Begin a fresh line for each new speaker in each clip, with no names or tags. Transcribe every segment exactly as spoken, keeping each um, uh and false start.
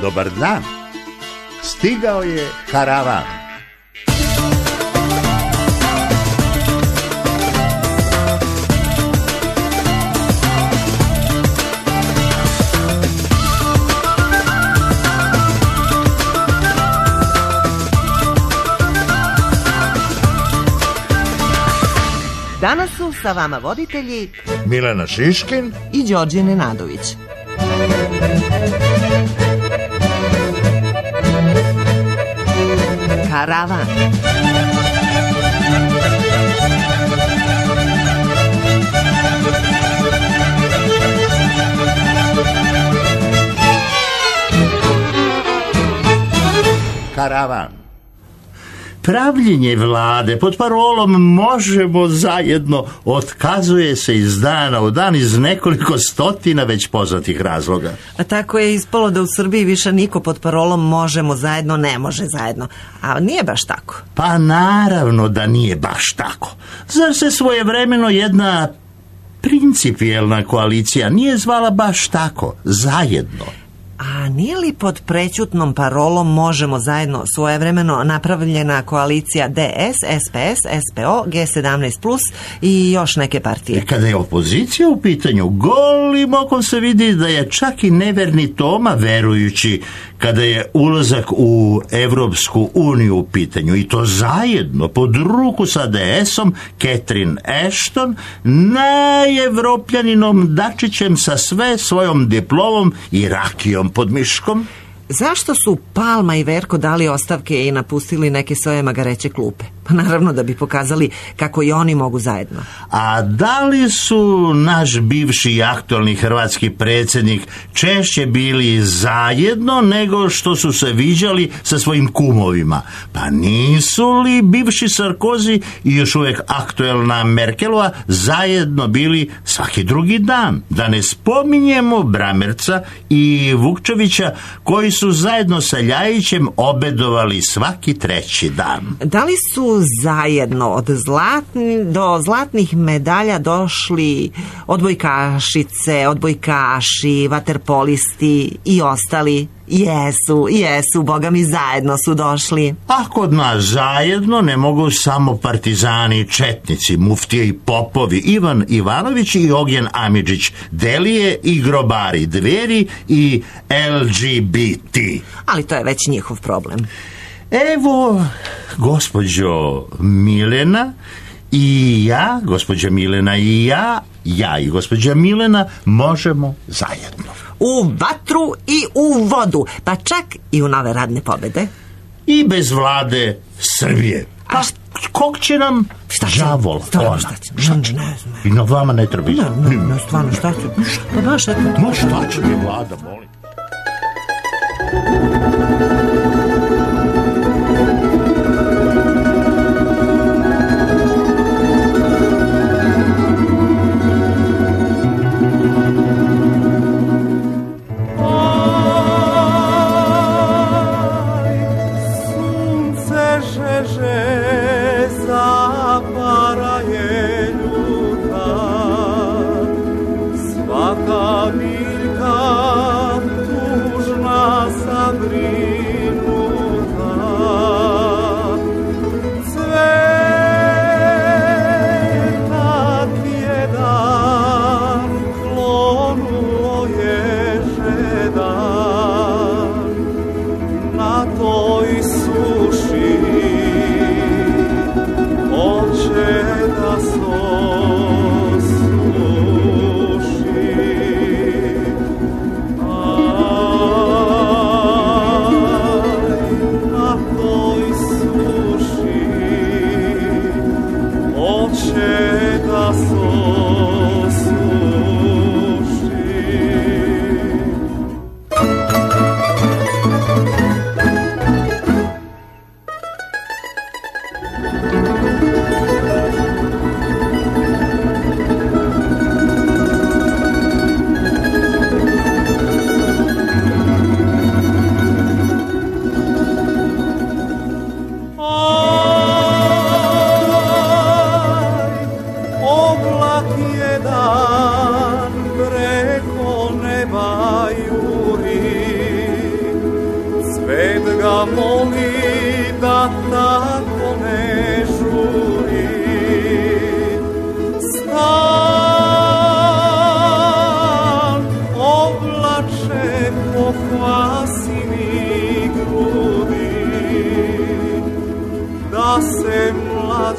Dobar dan. Stigao je karavan.
Danas su sa vama voditelji
Milena Šiškin
i Đorđe Nenadović. Karavan.
Karavan. Pravljenje vlade pod parolom možemo zajedno otkazuje se iz dana u dan iz nekoliko stotina već poznatih razloga.
A tako je ispalo da u Srbiji više niko pod parolom možemo zajedno ne može zajedno. A nije baš tako.
Pa naravno da nije baš tako. Zar se svojevremeno jedna principijelna koalicija nije zvala baš tako, zajedno?
A nije li pod prećutnom parolom možemo zajedno svojevremeno napravljena koalicija D S, S P S, S P O, G sedamnaest plus i još neke partije?
I kada je opozicija u pitanju, golim okom se vidi da je čak i neverni Toma verujući kada je ulazak u Evropsku uniju u pitanju, i to zajedno pod ruku sa D S-om, Catherine Ashton, najevropljaninom Dačićem sa sve svojom diplomom i rakijom pod miškom.
Zašto su Palma i Verko dali ostavke i napustili neke svoje magareće klupe? Pa naravno da bi pokazali kako i oni mogu zajedno.
A da li su naš bivši i aktualni hrvatski predsjednik češće bili zajedno nego što su se viđali sa svojim kumovima? Pa nisu li bivši Sarkozy i još uvijek aktualna Merkelova zajedno bili svaki drugi dan? Da ne spominjemo Bramerca i Vukčevića koji su zajedno sa Ljajićem obedovali svaki treći dan.
Da li su zajedno od zlatni, do zlatnih medalja došli odbojkašice, odbojkaši, vaterpolisti i ostali? Jesu, jesu, boga mi, zajedno su došli.
A kod nas zajedno ne mogu samo partizani i četnici, muftije i popovi, Ivan Ivanović i Ognjen Amidžić, Delije i grobari, Dveri i L G B T.
Ali to je već njihov problem.
Evo, gospođo Milena i ja, gospođa Milena i ja, ja i gospođa Milena možemo zajedno.
U vatru i u vodu, pa čak i u nove radne pobede.
I bez vlade Srbije. Pa kog će nam đavol ona?
Šta će? Šta će? Ne znam.
I na vama ne treba izgleda.
Ne, ne, ne, stvarno, šta će? Pa baš, eto.
Ma šta će mi vlada, molim.
Svaka biljka tužna sa brijom.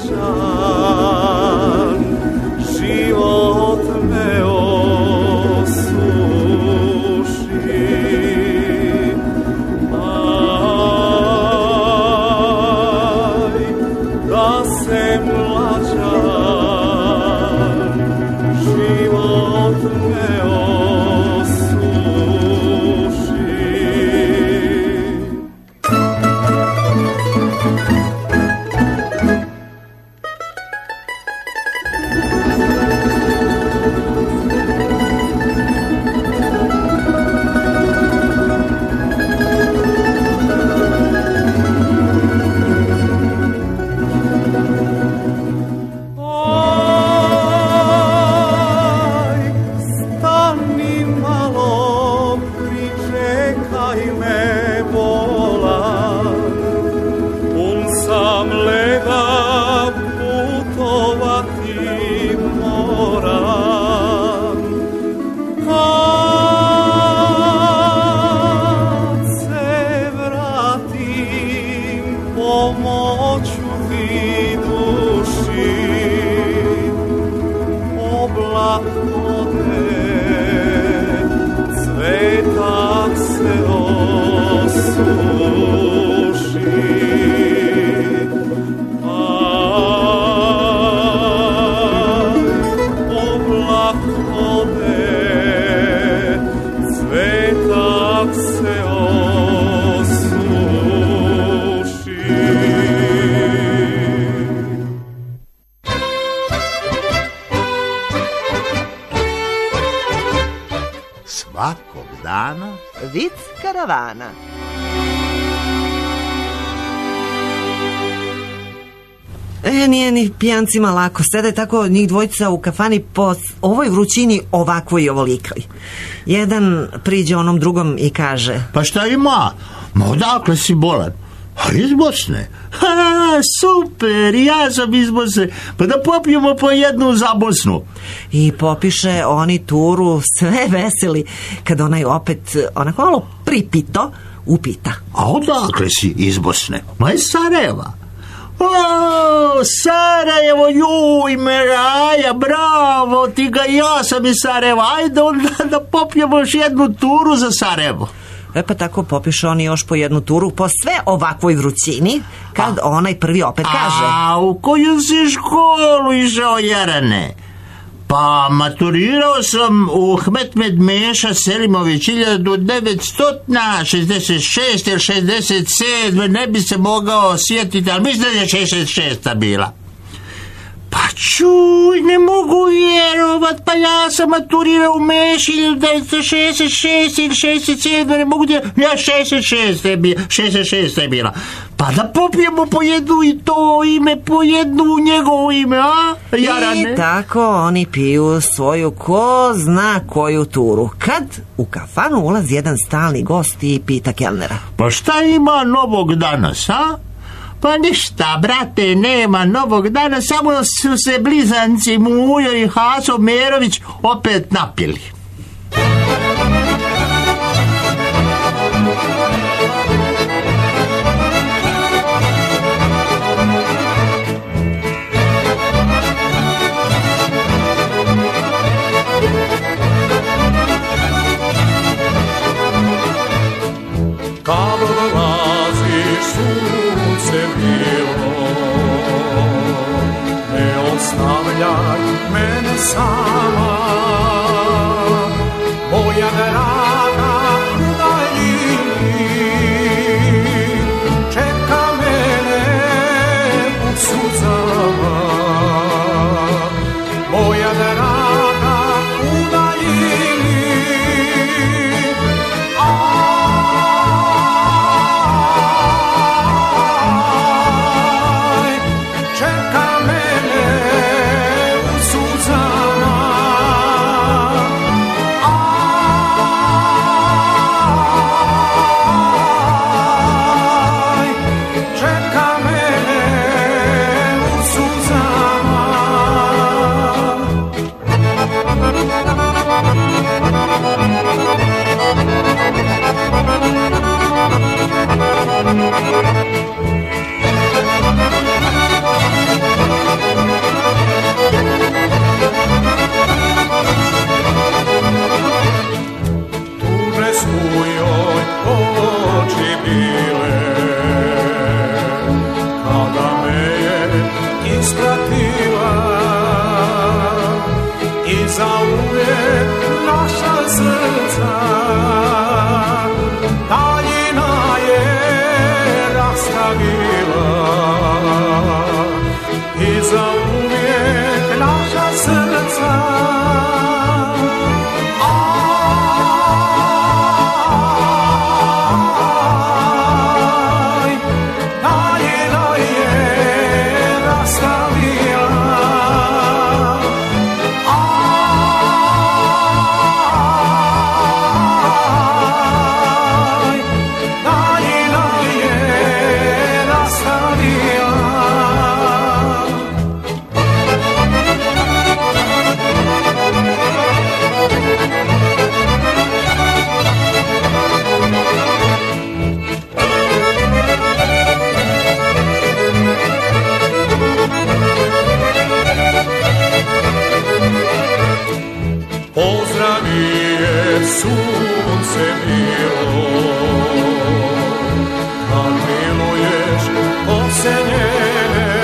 mlađan, život me osuši. Aj, da se mlađan, život me osuši.
Svakog dana
Vic karavana. E, nije ni pijancima lako. Sede tako njih dvojica u kafani po ovoj vrućini ovako i ovolikoj. Jedan priđe onom drugom i kaže:
Pa šta ima? Ma odakle si bolan? A iz Bosne. Ha, super, ja sam iz Bosne. Pa da popijemo po jednu za Bosnu.
I popiše oni turu, sve veseli, kad onaj opet onako malo pripito upita:
A odakle si iz Bosne? Ma iz Sarajeva. O, Sarajevo, juj, Meraja, bravo, ti ga, ja sam iz Sarajeva. Ajde onda da popijemo još jednu turu za Sarajevo.
E pa tako popiše oni još po jednu turu po sve ovakvoj vrućini, kad a, onaj prvi opet kaže:
A u koju si školu išao, Jarane? Pa maturirao sam u Hmetmed Meša Selimović hiljadu devetsto šezdeset šeste ili šezdeset sedme, ne bi se mogao sjetiti, ali mislim da je šezdeset šesta bila. Pa čuj, ne mogu vjerovat, pa ja sam maturirao u Meš hiljadu devetsto šezdeset šeste ili šezdeset sedme, ne mogu vjerovat, ja šezdeset šesta je bila, šezdeset šesta je bila. Pa da popijemo po jednu i to ime, po jednu njegovo ime, a? Jarane?
I tako oni piju svoju ko zna koju turu, kad u kafanu ulazi jedan stalni gost i pita kelnera:
Pa šta ima novog danas, a? Pa ništa, brate, nema novog dana, samo su se blizanci Mujo i Haso Merović opet napili.
Kada dolazi sunce bilo, ne ostavljaj mene sama, moja draga u daljini, čeka mene u suzama, moja draga u daljini.
Thank you.
uvijek naša srca, daljina je rastavila i za uvijek naša srca. Sunce bilo, kad miluješ osenjene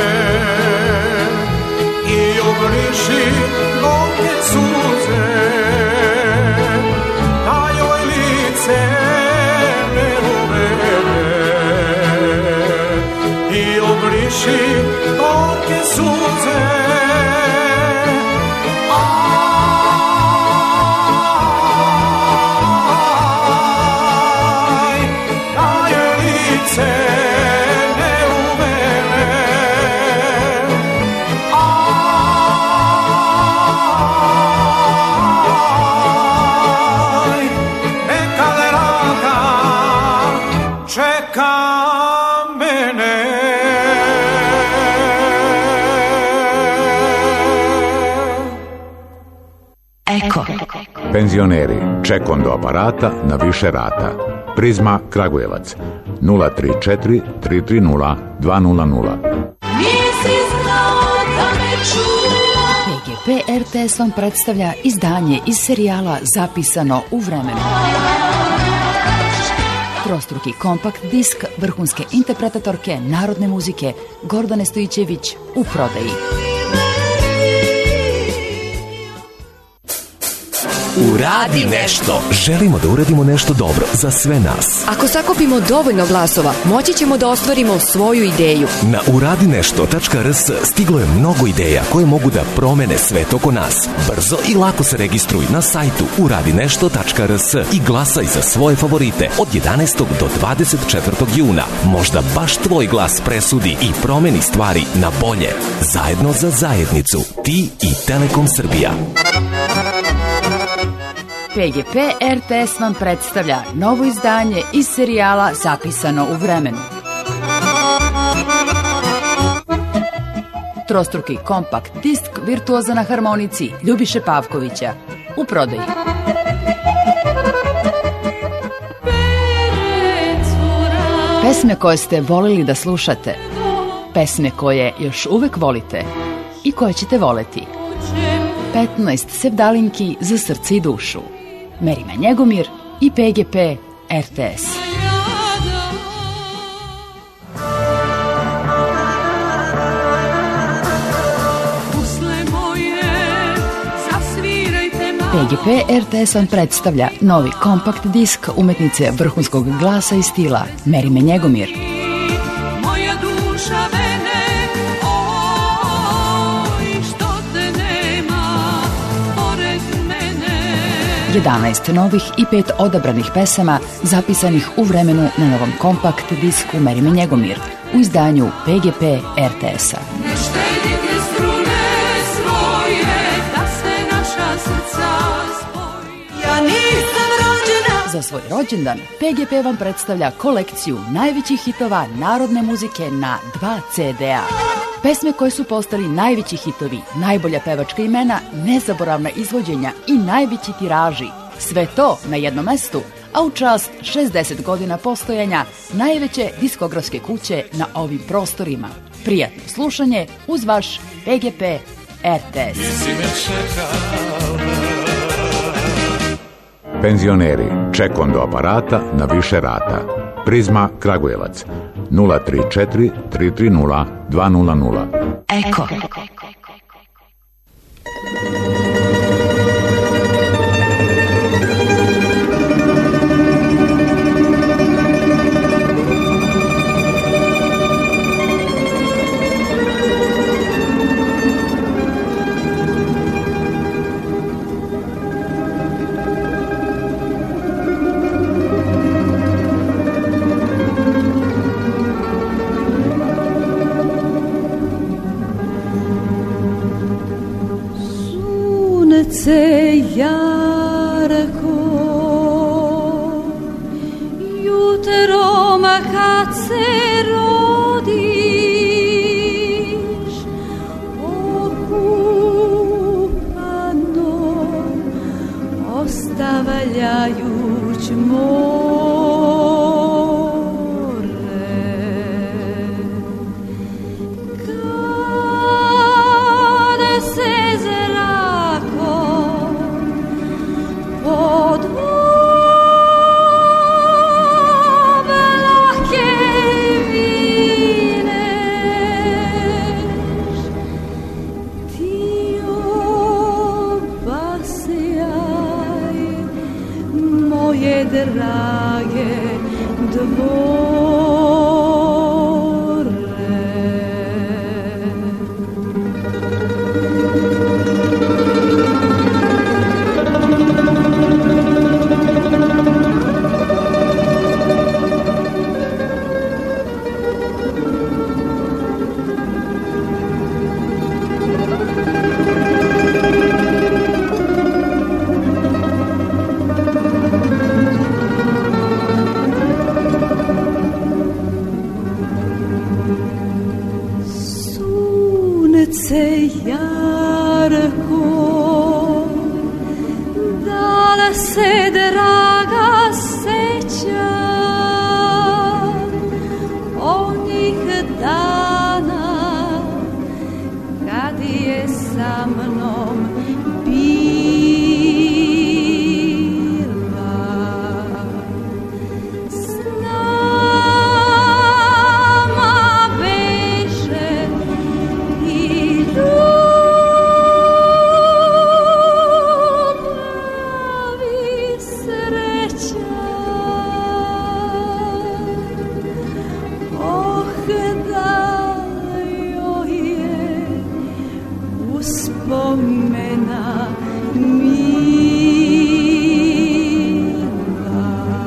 i obriši gorke suze, da joj lice ne uvede i obriši gorke suze.
Penzioneri, čekom do aparata na više rata. Prizma Kragujevac nula tri četiri tri tri nula dva nula nula.
P G P R T S vam predstavlja izdanje iz serijala Zapisano u vremenu. Trostruki kompakt disk vrhunske interpretatorke narodne muzike Gordane Stojićević u prodaji.
Uradi nešto. Želimo da uradimo nešto dobro za sve nas.
Ako sakupimo dovoljno glasova, moći ćemo da ostvarimo svoju ideju.
Na uradi nešto tačka r s stiglo je mnogo ideja koje mogu da promene svet oko nas. Brzo i lako se registruj na sajtu uradi nešto tačka r s i glasaj za svoje favorite od jedanaestog do dvadeset četvrtog juna. Možda baš tvoj glas presudi i promeni stvari na bolje. Zajedno za zajednicu. Ti i Telekom Srbija.
P G P R T S vam predstavlja novo izdanje iz serijala Zapisano u vremenu. Trostruki kompakt disk virtuoza na harmonici Ljubiše Pavkovića u prodaji. Pesme koje ste volili da slušate, pesme koje još uvek volite i koje ćete voleti. petnaest sevdalinki za srce i dušu. Merima Njegomir i P G P R T S. P G P R T S vam predstavlja novi kompakt disk umetnice vrhunskog glasa i stila Merime Njegomir. jedanaest novih i pet odabranih pesama zapisanih u vremenu na novom kompakt disku Merime Njegomir u izdanju P G P R T S-a. Za svoj rođendan P G P vam predstavlja kolekciju najvećih hitova narodne muzike na dva ce de a. Pesme koje su postali najveći hitovi, najbolja pevačka imena, nezaboravna izvođenja i najveći tiraži. Sve to na jednom mestu, a u čast šezdeset godina postojanja najveće diskografske kuće na ovim prostorima. Prijatno slušanje uz vaš P G P R T S.
Penzioneri, čekom do aparata na više rata. Prizma Kragujevac nula tri četiri tri tri nula dva nula nula.
Eko.
jarko, jutrom kad se rodiš, okupano ostavljajuć more. Kada se zrakom pod oblake vineš, ti obasjaj moje drage dvore. Sunce jarko, da li se draga seća onih dana kad je sa mnom bila. S nama beše i ljubav i sreća. Oh, da joj je uspomena mila.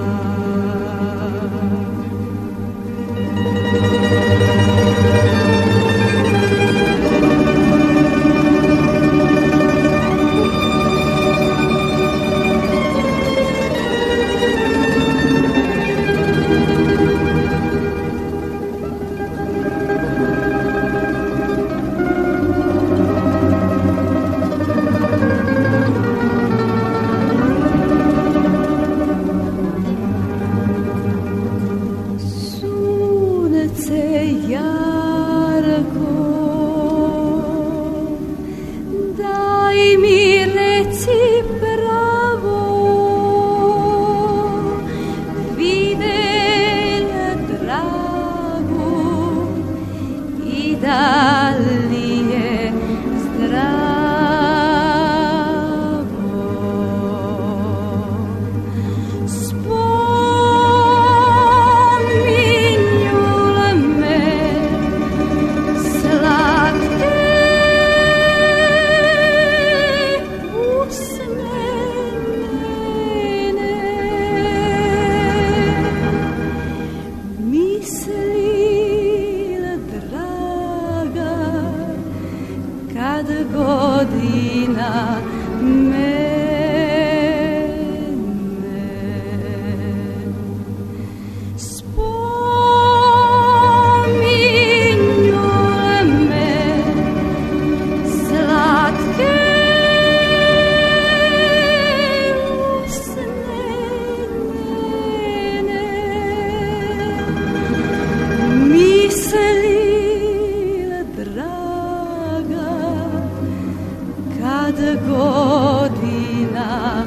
Sunce jarko, daj mi reci pravo, videlj dragu, i da li je zdravo. Spominjule me slatke usne njene. Mislila draga kad godina mene. Spominjule me slatke usne njene. Mislila draga kad godina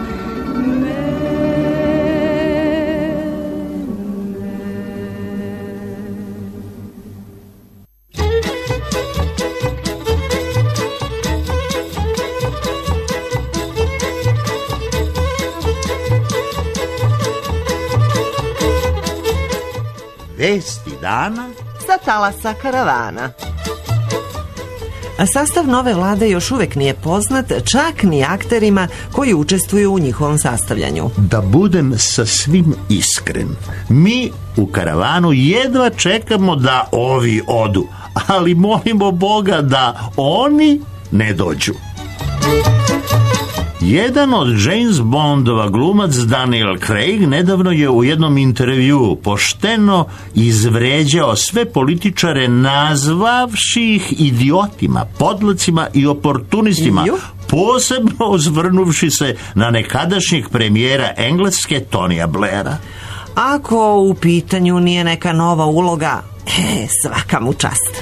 Vesti dana
sa talasa karavana. A sastav nove vlade još uvek nije poznat, čak ni akterima koji učestvuju u njihovom sastavljanju.
Da budem sa svim iskren, mi u karavanu jedva čekamo da ovi odu, ali molimo Boga da oni ne dođu. Jedan od James Bondova glumac Daniel Craig nedavno je u jednom intervjuu pošteno izvređao sve političare nazvavši ih idiotima, podlacima i oportunistima, posebno ozvrnuvši se na nekadašnjeg premijera Engleske Tonija Blaira.
Ako u pitanju nije neka nova uloga, e, svaka mu čast.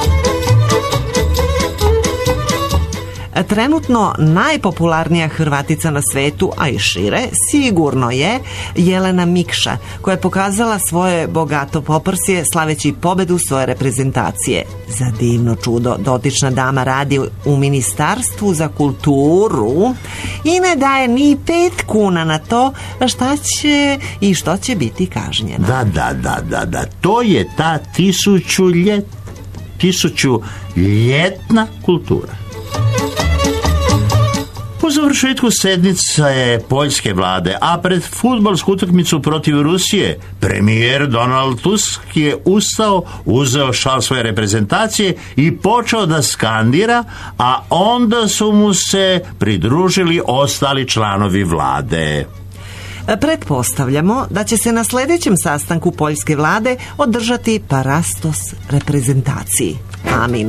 Trenutno najpopularnija Hrvatica na svetu, a i šire, sigurno je Jelena Mikša, koja je pokazala svoje bogato poprsje slaveći pobedu svoje reprezentacije. Za divno čudo, dotična dama radi u Ministarstvu za kulturu i ne daje ni pet kuna na to šta će i što će biti kažnjena.
Da, da, da, da, da. To je ta tisuću ljet, tisuću ljetna kultura. Po završetku sednice poljske vlade, a pred fudbalsku utakmicu protiv Rusije, premijer Donald Tusk je ustao, uzeo šal svoje reprezentacije i počeo da skandira, a onda su mu se pridružili ostali članovi vlade.
Pretpostavljamo da će se na sljedećem sastanku poljske vlade održati parastos reprezentaciji. Amin.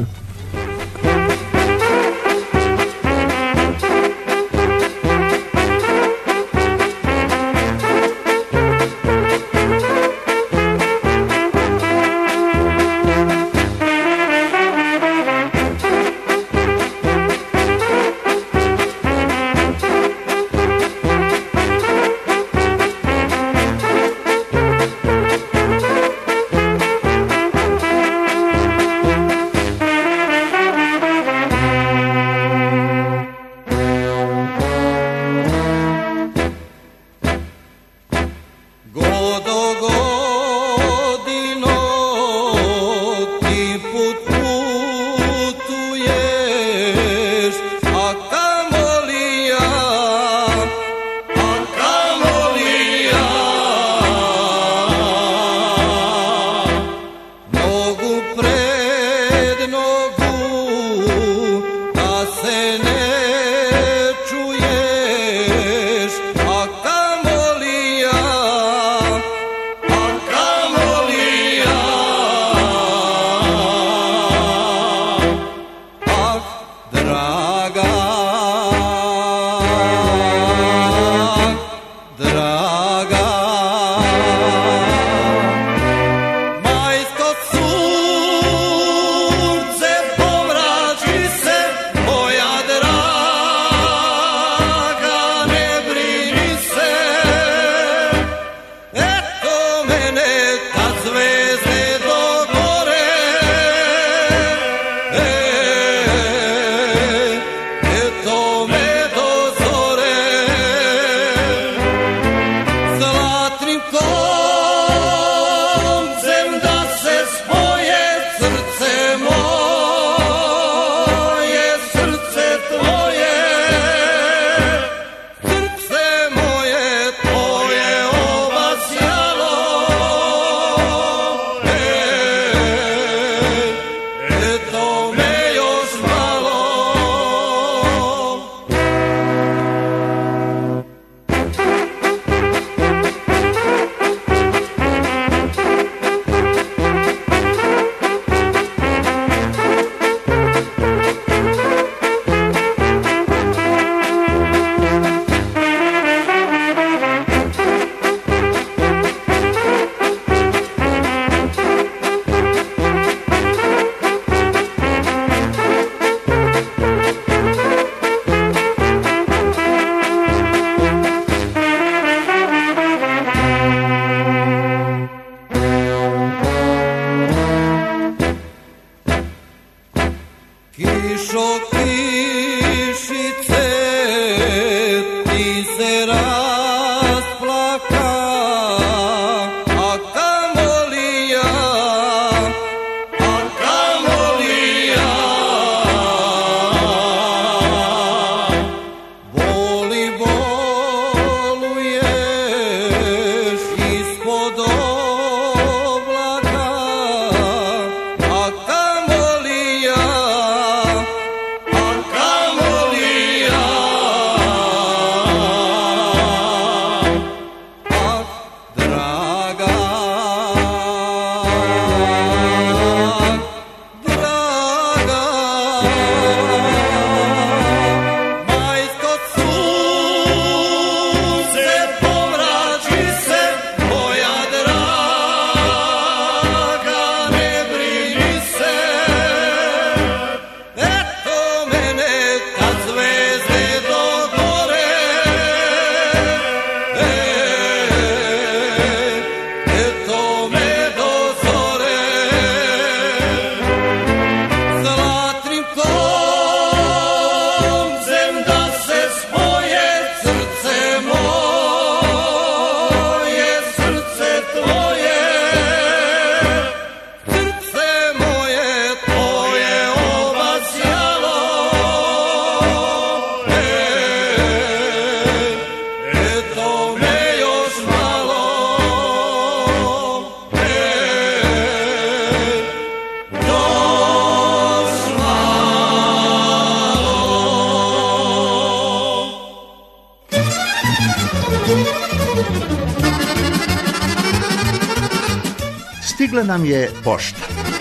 Stigla nam je pošta.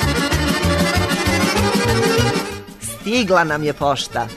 Stigla nam je pošta.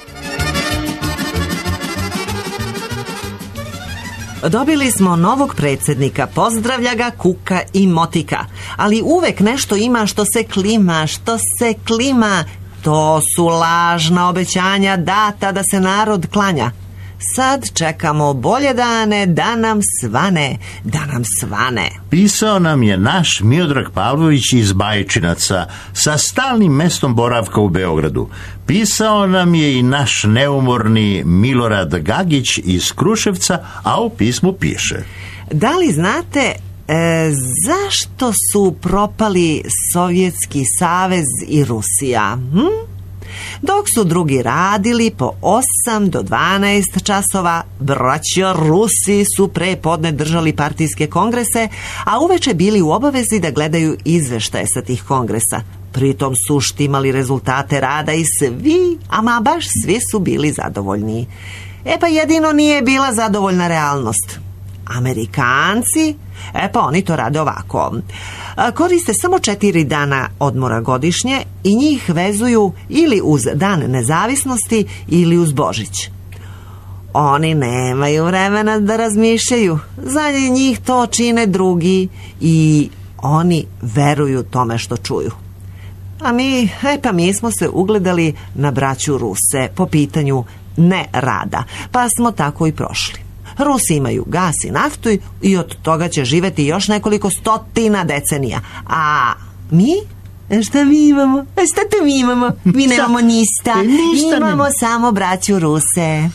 Dobili smo novog predsjednika, pozdravlja ga Kuka i Motika, ali uvek nešto ima što se klima, što se klima. To su lažna obećanja data da se narod klanja. Sad čekamo bolje dane da nam svane, da nam svane.
Pisao nam je naš Miodrag Pavlović iz Bajčinaca sa stalnim mestom boravka u Beogradu. Pisao nam je i naš neumorni Milorad Gagić iz Kruševca, a u pismu piše:
Da li znate e, zašto su propali Sovjetski savez i Rusija? Hm? Dok su drugi radili po osam do dvanaest časova, braćo Rusi su pre podne držali partijske kongrese, a uveče bili u obavezi da gledaju izveštaje sa tih kongresa. Pritom su štimali rezultate rada i svi, ama baš svi su bili zadovoljni. E pa jedino nije bila zadovoljna realnost. Amerikanci, e pa oni to rade ovako. Koriste samo četiri dana odmora godišnje i njih vezuju ili uz Dan nezavisnosti ili uz Božić. Oni nemaju vremena da razmišljaju, za njih to čine drugi i oni veruju tome što čuju. A mi, e pa mi smo se ugledali na braću Ruse po pitanju ne rada, pa smo tako i prošli. Rusi imaju gas i naftu i od toga će živeti još nekoliko stotina decenija. A mi? Šta mi imamo? Šta to mi imamo? Mi nemamo ništa. Imamo samo braću Ruse.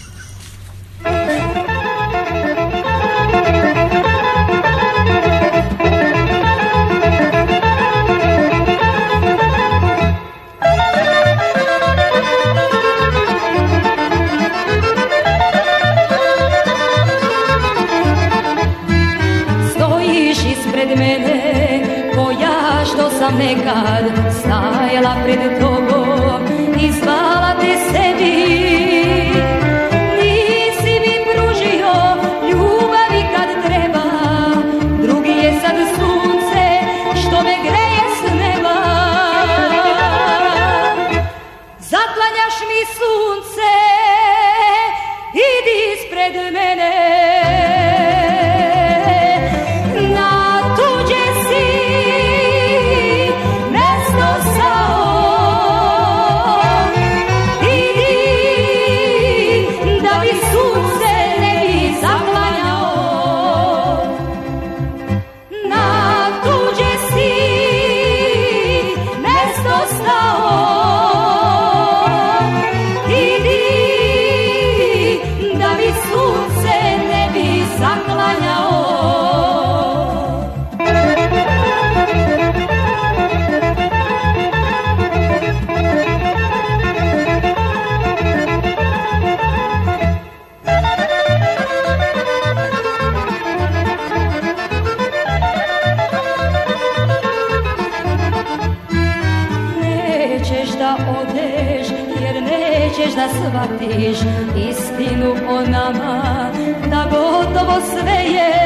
Sam nekad stajala pred tobom i zvala te sebi. Nisi mi pružio ljubavi kad treba, drugi je sad sunce što me greje s neba. Zaklanjaš mi sunce, idi ispred mene. Da shvatiš istinu o nama, da gotovo sve je.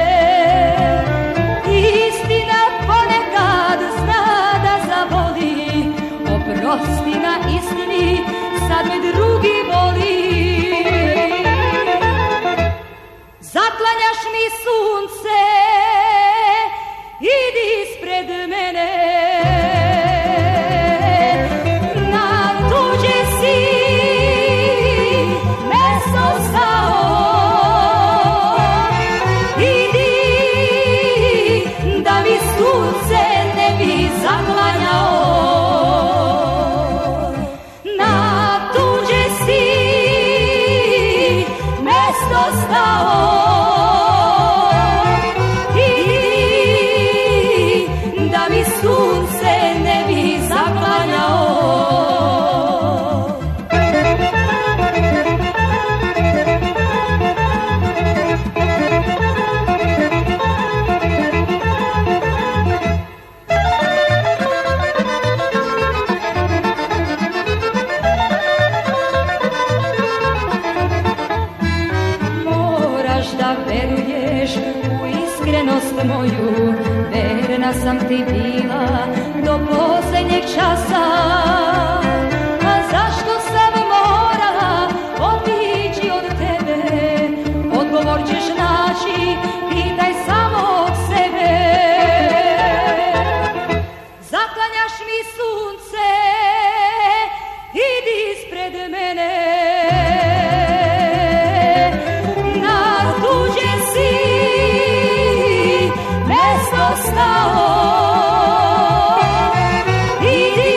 Istina ponekad zna da zaboli, oprosti na istini, sad me drugi voli. Zaklanjaš mi sunce, idi ispred mene. iskrenost moju, verna sam ti bila do posljednjeg časa. A zašto sam morala otići od tebe? Odgovor ćeš naći, pitaj samog sebe. Zaklanjaš mi sunce, idi ispred mene. Na tuđe si mesto stao. Idi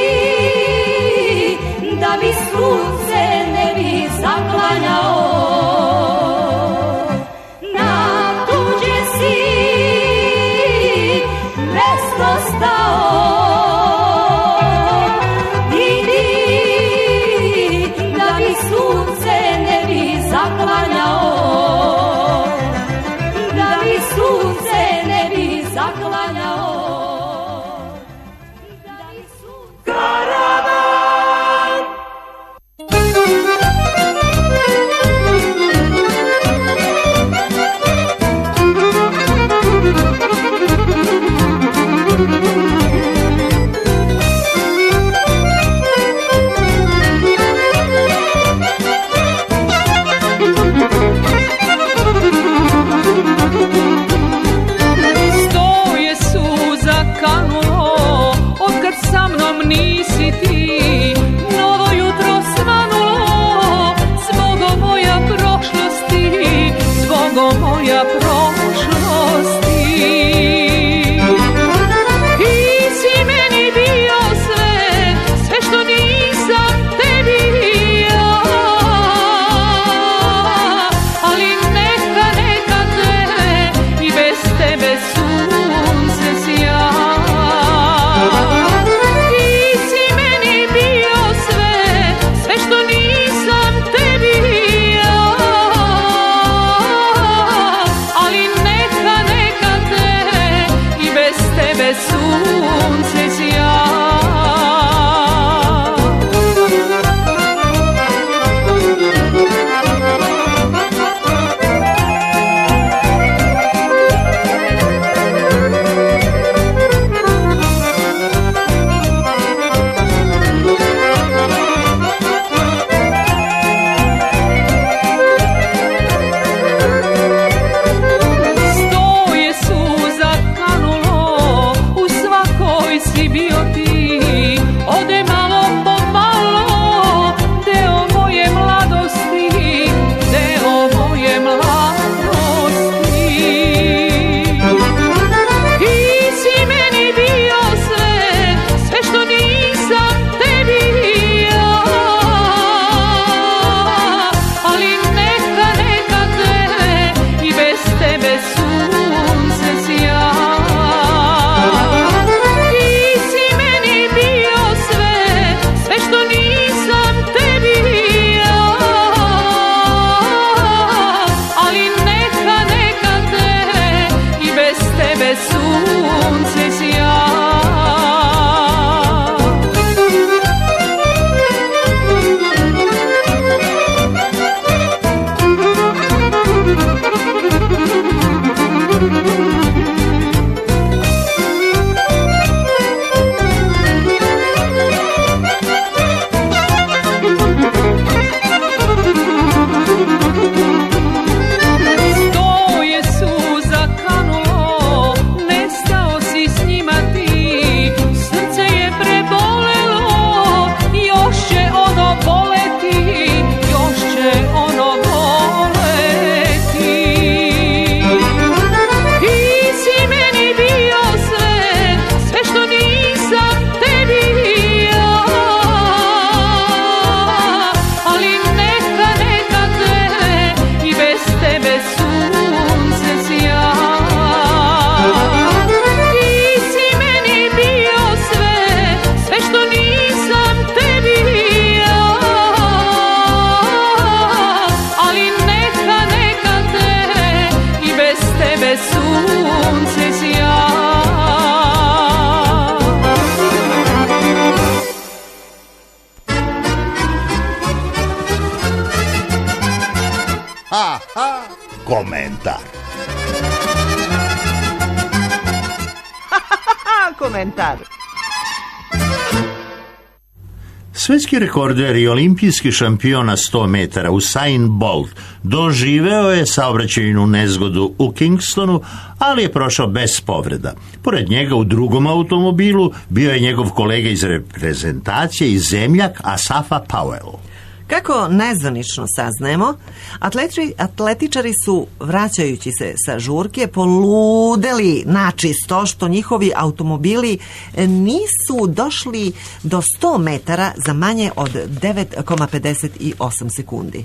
da mi sunce ne bi zaklanjao. Na tuđe si mesto stao.
Moja prošlosti. Ti si meni bio sve, sve što nisam tebi ja. Ali neka, neka te i bez tebe sunce sja. Ti si meni bio sve, sve što nisam tebi ja. Sunce sja.
Ha, ha, komentar.
komentar.
Svetski rekorder i olimpijski šampion na sto metara Usain Bolt doživeo je saobraćajnu nezgodu u Kingstonu, ali je prošao bez povreda. Pored njega u drugom automobilu bio je njegov kolega iz reprezentacije i zemljak Asafa Powell.
Kako nezvanično saznajemo, atleti, atletičari su, vraćajući se sa žurke, poludeli načisto što njihovi automobili nisu došli do sto metara za manje od devet zarez pedeset osam sekundi.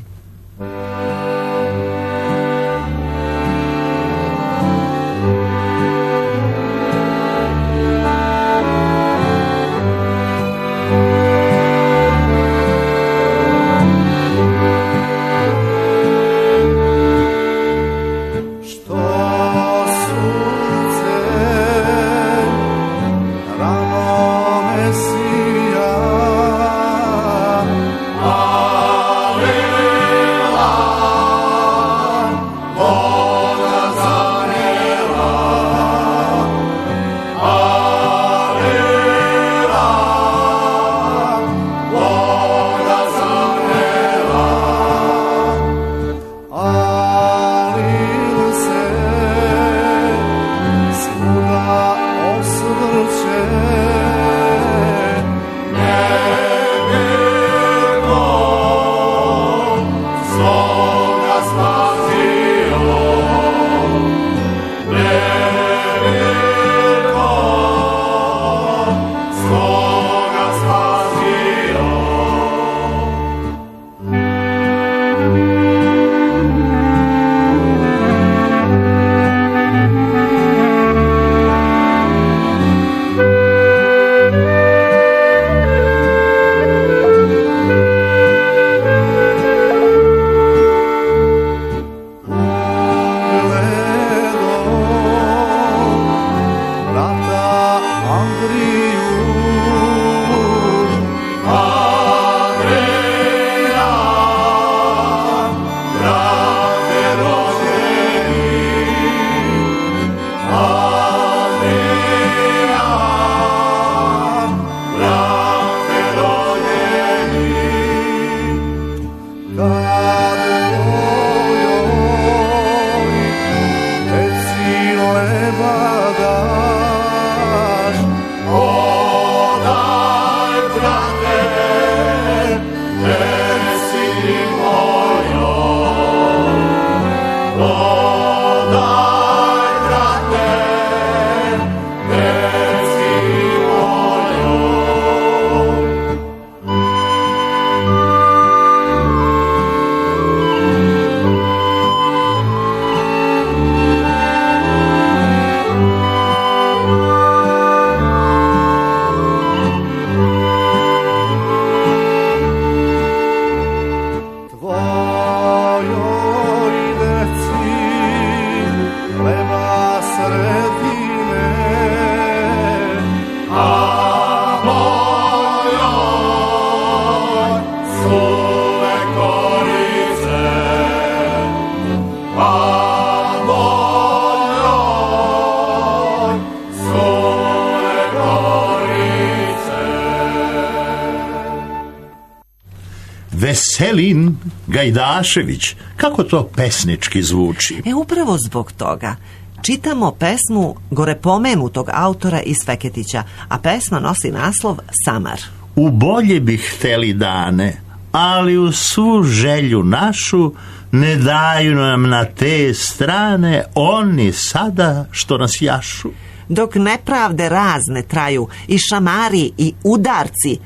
Veselin Gajdašević. Kako to pesnički zvuči?
E, upravo zbog toga. Čitamo pesmu gore pomenutog autora iz Feketića, a pesma nosi naslov Samar.
U bolje bih hteli dane, ali u svu želju našu ne daju nam na te strane oni sada što nas jašu.
Dok nepravde razne traju i šamari i udarci,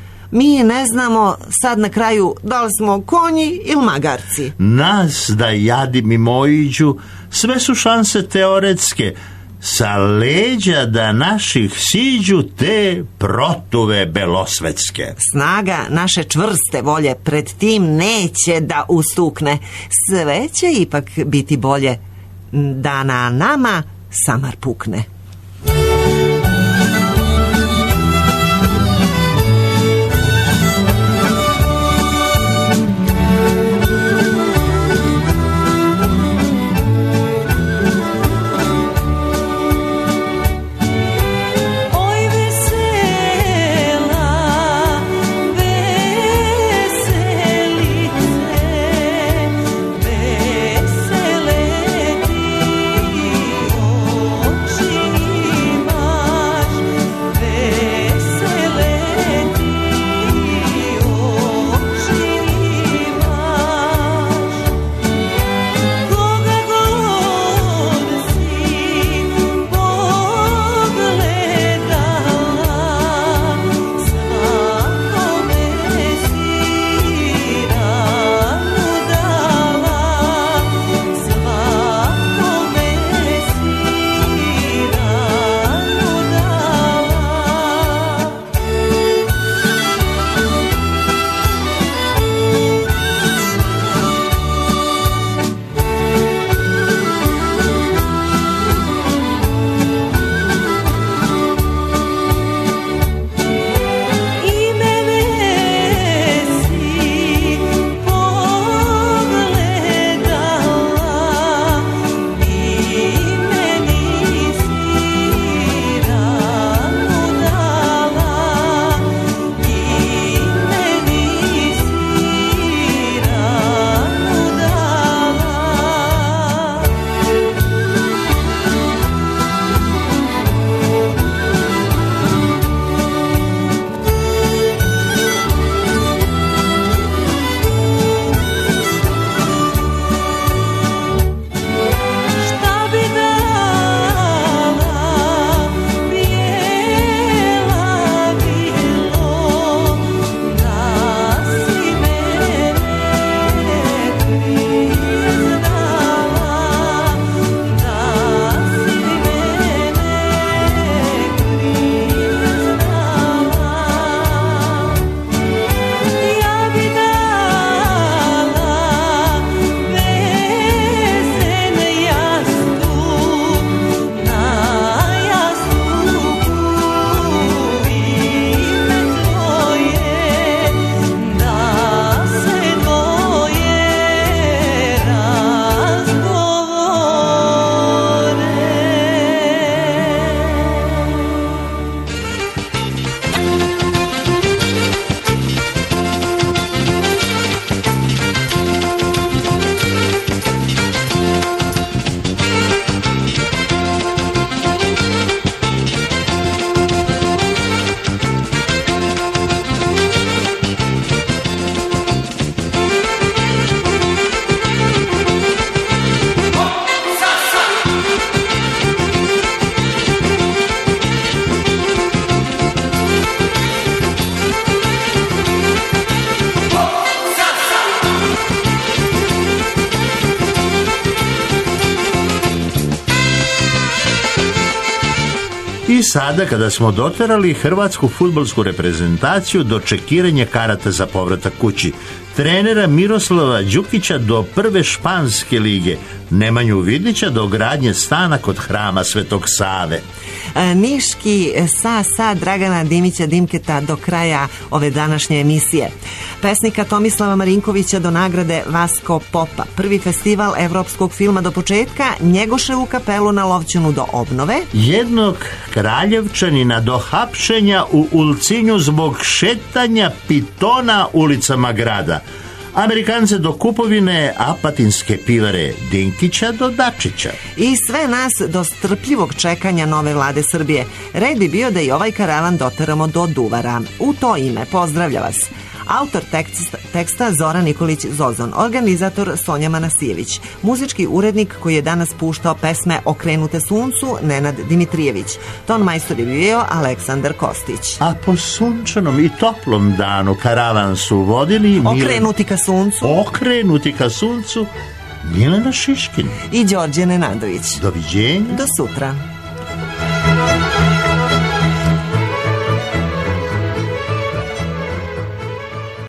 mi ne znamo sad na kraju da li smo konji ili magarci.
Nas da jadi mimo iđu, sve su šanse teoretske, sa leđa da naših siđu te protuve belosvetske.
Snaga naše čvrste volje pred tim neće da ustukne. Sve će ipak biti bolje da na nama samar pukne.
Oj
I sada kada smo doterali hrvatsku fudbalsku reprezentaciju do čekiranja karata za povratak kući, trenera Miroslava Đukića do prve španske lige, Nemanju Vidića do gradnje stana kod hrama Svetog Save.
E, Niški sa sa Dragana Dimića Dimketa do kraja ove današnje emisije. Pesnika Tomislava Marinkovića do nagrade Vasko Popa. Prvi festival evropskog filma do početka, Njegoševu kapelu na Lovćenu do obnove.
Jednog Kraljevčanina do hapšenja u Ulcinju zbog šetanja pitona ulicama grada. Amerikance do kupovine apatinske pivare Dinkića do Dačića.
I sve nas do strpljivog čekanja nove vlade Srbije. Red bi bio da i ovaj karavan doteramo do Duvara. U to ime pozdravlja vas autor teksta, teksta Zoran Nikolić Zozon, organizator Sonja Manasijević, muzički urednik koji je danas puštao pesme Okrenute suncu Nenad Dimitrijević, ton majstor je bio Aleksandar Kostić.
A po sunčanom i toplom danu karavan su vodili Mil...
Okrenuti ka suncu
Okrenuti ka suncu Milena Šiškin
i Đorđe Nenadović.
Doviđenja.
Do sutra.